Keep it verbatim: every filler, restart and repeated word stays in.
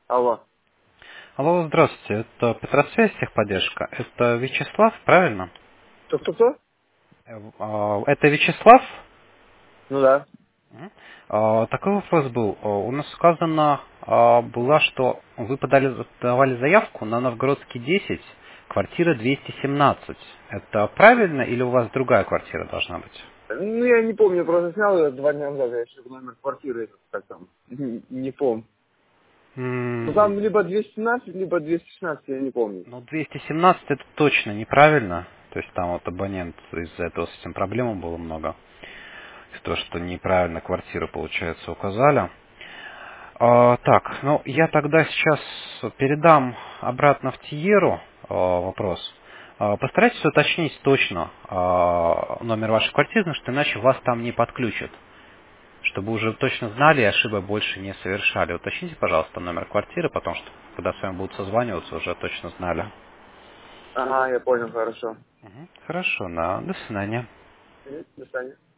Алло. Алло, здравствуйте. Это Петросвязь, техподдержка. Это Вячеслав, правильно? Кто-кто-кто? Э, а, Это Вячеслав? Ну да. Мгм. А, Такой вопрос был. А, У нас сказано а, было, что вы подали, подавали заявку на Новгородский десять, квартира двести семнадцать. Это правильно или у вас другая квартира должна быть? Ну, я не помню, просто снял ее два дня назад, я еще номер квартиры, этот, как там, не, не помню. Ну, М, там либо двести семнадцать, либо двести шестнадцать, я не помню. Ну, двести семнадцать это точно неправильно. То есть там вот абонент из-за этого с этим проблем было много. То, что неправильно квартиру, получается, указали. А, так, ну я тогда сейчас передам обратно в Тиеру а, вопрос. А, постарайтесь уточнить точно а, номер вашей квартиры, потому что иначе вас там не подключат. Чтобы уже точно знали и ошибок больше не совершали. Уточните, пожалуйста, номер квартиры, потому что когда с вами будут созваниваться, уже точно знали. Ага, я понял, хорошо. Мгм. Хорошо, на до свидания. Мгм, до свидания.